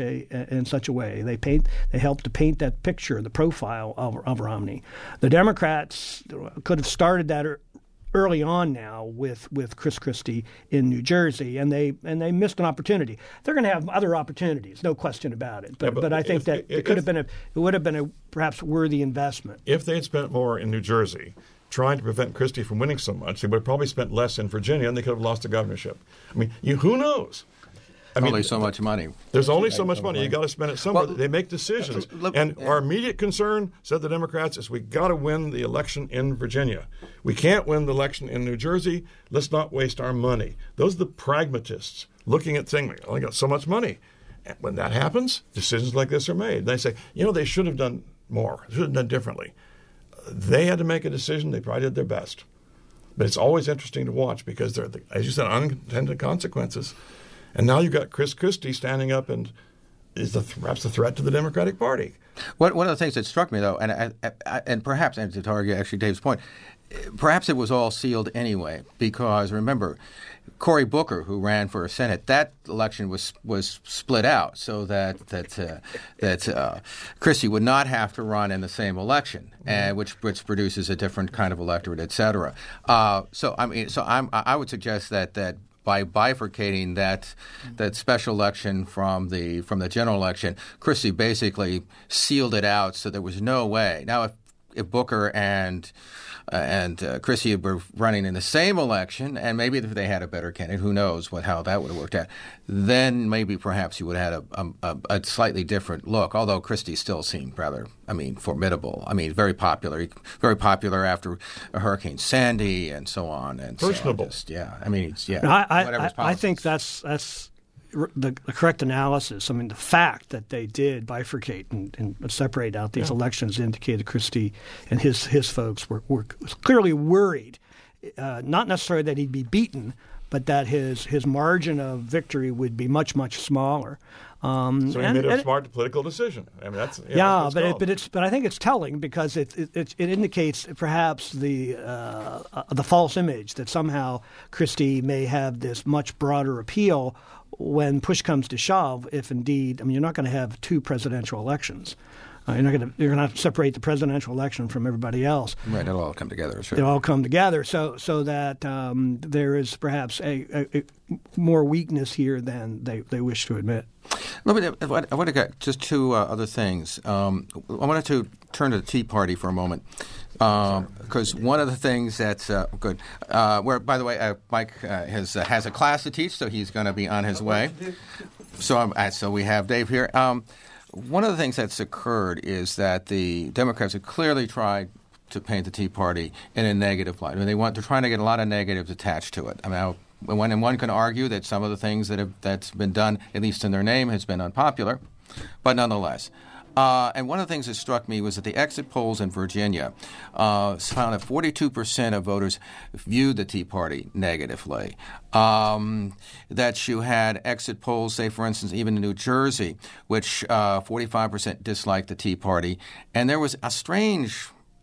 a way. They helped to paint that picture, the profile of Romney. The Democrats could have started that early on now with Chris Christie in New Jersey, and they missed an opportunity. They're going to have other opportunities, no question about it. But I think that it would have been a perhaps worthy investment. If they had spent more in New Jersey trying to prevent Christie from winning so much, they would have probably spent less in Virginia, and they could have lost the governorship. I mean, who knows? Only so much money. There's only so much money. You got to spend it somewhere. They make decisions. And our immediate concern, said the Democrats, is we got to win the election in Virginia. We can't win the election in New Jersey. Let's not waste our money. Those are the pragmatists looking at things. We only got so much money. And when that happens, decisions like this are made. They say, they should have done more. They should have done differently. They had to make a decision. They probably did their best. But it's always interesting to watch because they're, as you said, unintended consequences. And now you've got Chris Christie standing up and is perhaps a threat to the Democratic Party. One of the things that struck me, though, and perhaps, and to argue actually Dave's point, perhaps it was all sealed anyway because, remember, Cory Booker, who ran for Senate, that election was split out so that Christie would not have to run in the same election, which produces a different kind of electorate, et cetera. I would suggest that by bifurcating that special election from the general election, Christie basically sealed it out, so there was no way. Now, if Booker and Christie were running in the same election, and maybe if they had a better candidate, who knows how that would have worked out, then maybe perhaps you would have had a slightly different look, although Christie still seemed rather, formidable. Very popular after Hurricane Sandy and so on. And personable. I think that's the correct analysis. The fact that they did bifurcate and separate out these elections indicated Christie and his folks were clearly worried, not necessarily that he'd be beaten, but that his margin of victory would be much, much smaller. So he made a smart political decision. That's but I think it's telling because it indicates perhaps the false image that somehow Christie may have this much broader appeal when push comes to shove. If indeed, you're not going to have two presidential elections. You're going to have to separate the presidential election from everybody else. Right, it'll all come together. Sure. It'll all come together, so that there is perhaps a more weakness here than they wish to admit. I want to get just two other things. I wanted to turn to the Tea Party for a moment because one of the things that's good. Where, by the way, Mike has a class to teach, so he's going to be on his way. So we have Dave here. One of the things that's occurred is that the Democrats have clearly tried to paint the Tea Party in a negative light. They're trying to get a lot of negatives attached to it. One can argue that some of the things that's been done, at least in their name, has been unpopular, but nonetheless. And one of the things that struck me was that the exit polls in Virginia found that 42% of voters viewed the Tea Party negatively. That you had exit polls, say, for instance, even in New Jersey, which 45% disliked the Tea Party. And there was a strange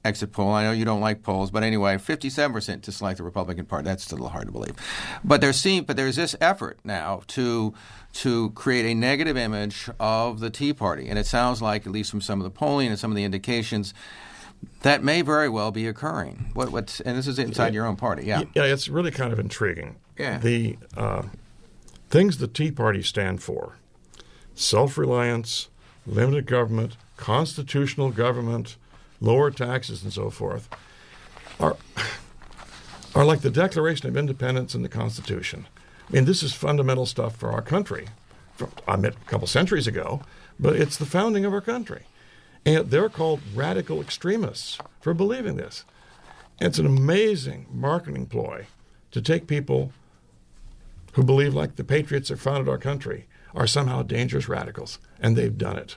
exit poll. I know you don't like polls, but anyway, 57% dislike the Republican Party. That's still a little hard to believe. But there's this effort now to create a negative image of the Tea Party. And it sounds like, at least from some of the polling and some of the indications, that may very well be occurring. And this is inside your own party. Yeah, it's really kind of intriguing. Yeah. The things the Tea Party stand for: self-reliance, limited government, constitutional government, lower taxes, and so forth, are like the Declaration of Independence and the Constitution. I mean, this is fundamental stuff for our country. I met a couple centuries ago, but it's the founding of our country. And they're called radical extremists for believing this. It's an amazing marketing ploy to take people who believe, like the patriots that founded our country, are somehow dangerous radicals, and they've done it.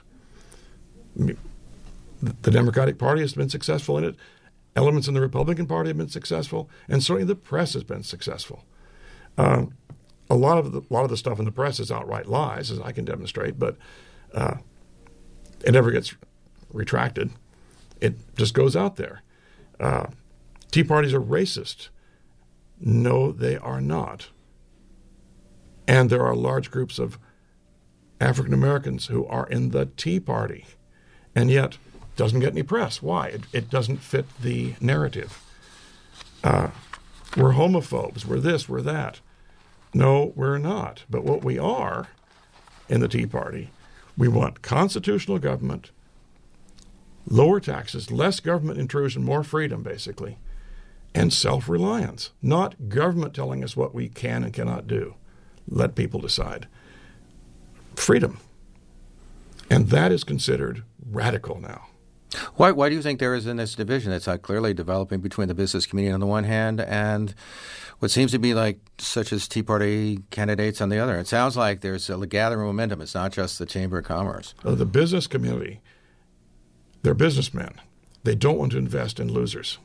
The Democratic Party has been successful in it. Elements in the Republican Party have been successful, and certainly the press has been successful. A lot of the stuff in the press is outright lies, as I can demonstrate, but it never gets retracted. It just goes out there. Tea parties are racist. No, they are not. And there are large groups of African Americans who are in the Tea Party, and yet doesn't get any press. Why? It doesn't fit the narrative. We're homophobes. We're this, we're that. No, we're not. But what we are in the Tea Party, we want constitutional government, lower taxes, less government intrusion, more freedom, basically, and self-reliance. Not government telling us what we can and cannot do. Let people decide. Freedom. And that is considered radical now. Why do you think there is in this division that's clearly developing between the business community on the one hand and what seems to be like such as Tea Party candidates on the other? It sounds like there's a gathering momentum. It's not just the Chamber of Commerce. The business community, they're businessmen. They don't want to invest in losers.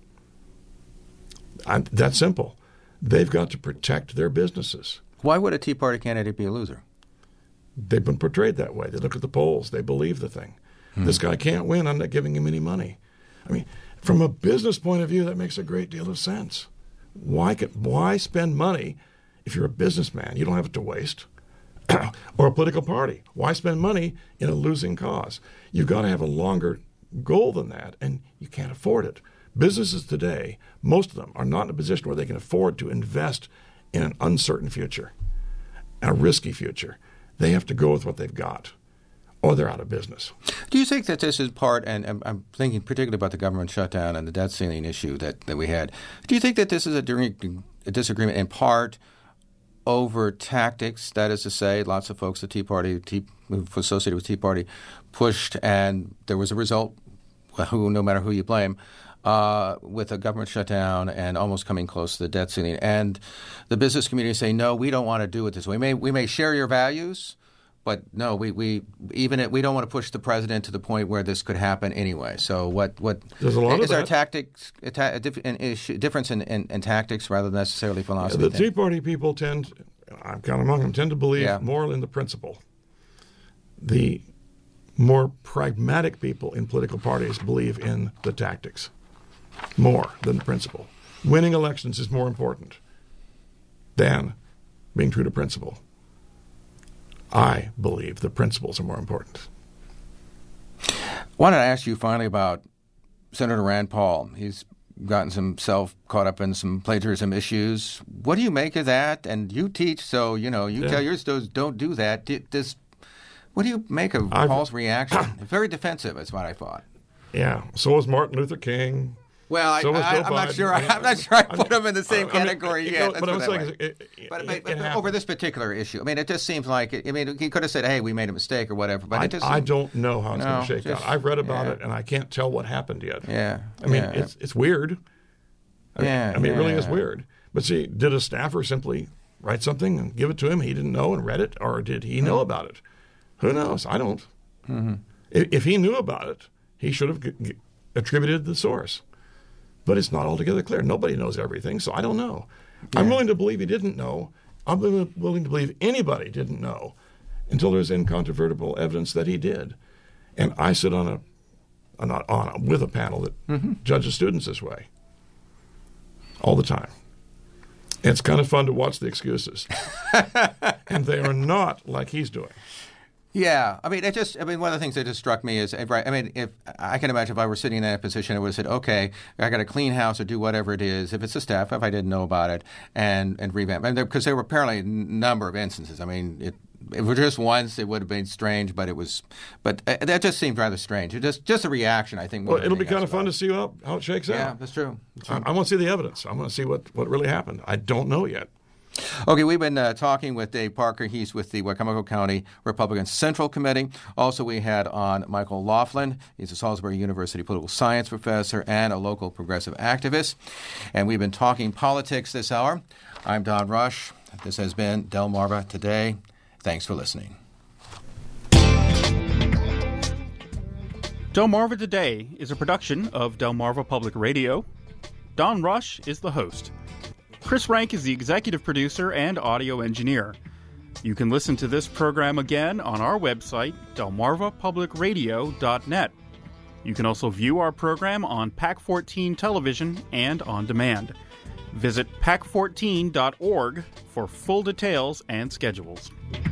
That's simple. They've got to protect their businesses. Why would a Tea Party candidate be a loser? They've been portrayed that way. They look at the polls. They believe the thing. This guy can't win. I'm not giving him any money. I mean, from a business point of view, that makes a great deal of sense. Why spend money if you're a businessman? You don't have it to waste. Or a political party. Why spend money in a losing cause? You've got to have a longer goal than that, and you can't afford it. Businesses today, most of them, are not in a position where they can afford to invest in an uncertain future, a risky future. They have to go with what they've got, or they're out of business. Do you think that this is part, and I'm thinking particularly about the government shutdown and the debt ceiling issue that we had, do you think that this is a disagreement in part over tactics? That is to say, lots of folks at Tea Party, associated with Tea Party, pushed, and there was a result, no matter who you blame, with a government shutdown and almost coming close to the debt ceiling. And the business community say, no, we don't want to do it this way. We may share your values, but no, we don't want to push the president to the point where this could happen anyway. So There's a lot is of there a difference in tactics rather than necessarily philosophy? The Tea Party people I'm kind of among them, tend to believe more in the principle. The more pragmatic people in political parties believe in the tactics more than the principle. Winning elections is more important than being true to principle. I believe the principles are more important. Why don't I ask you finally about Senator Rand Paul? He's gotten himself caught up in some plagiarism issues. What do you make of that? And you teach, so tell your students don't do that. What do you make of Paul's reaction? Very defensive is what I thought. Yeah. So was Martin Luther King. Well, I'm not sure. I'm not sure I put him in the same category yet. But I'm saying, but over this particular issue, I mean, it just seems like he could have said, "Hey, we made a mistake" or whatever. But I don't know how it's going to shake out. I've read about it, and I can't tell what happened yet. Yeah. I mean, it's weird. It really is weird. But see, did a staffer simply write something and give it to him? He didn't know and read it, or did he know about it? Who knows? I don't. Mm-hmm. If he knew about it, he should have attributed the source. But it's not altogether clear. Nobody knows everything, so I don't know. Yeah. I'm willing to believe he didn't know. I'm willing to believe anybody didn't know until there's incontrovertible evidence that he did. And I sit on with a panel that judges students this way all the time. And it's kind of fun to watch the excuses. And they are not like he's doing. Yeah, one of the things that just struck me is, if I can imagine if I were sitting in that position, I would have said, okay, I got to clean house or do whatever it is, if it's a staff, if I didn't know about it, and revamp. Because there were apparently a number of instances. I mean, if it were just once, it would have been strange, but that just seemed rather strange. Just a reaction, I think. Well, it'll be kind of fun to see how it shakes out. Yeah, that's true. I want to see the evidence. I want to see what really happened. I don't know yet. Okay, we've been talking with Dave Parker. He's with the Wicomico County Republican Central Committee. Also, we had on Michael Laughlin. He's a Salisbury University political science professor and a local progressive activist. And we've been talking politics this hour. I'm Don Rush. This has been Delmarva Today. Thanks for listening. Delmarva Today is a production of Delmarva Public Radio. Don Rush is the host. Chris Rank is the executive producer and audio engineer. You can listen to this program again on our website, delmarvapublicradio.net. You can also view our program on PAC-14 television and on demand. Visit pac14.org for full details and schedules.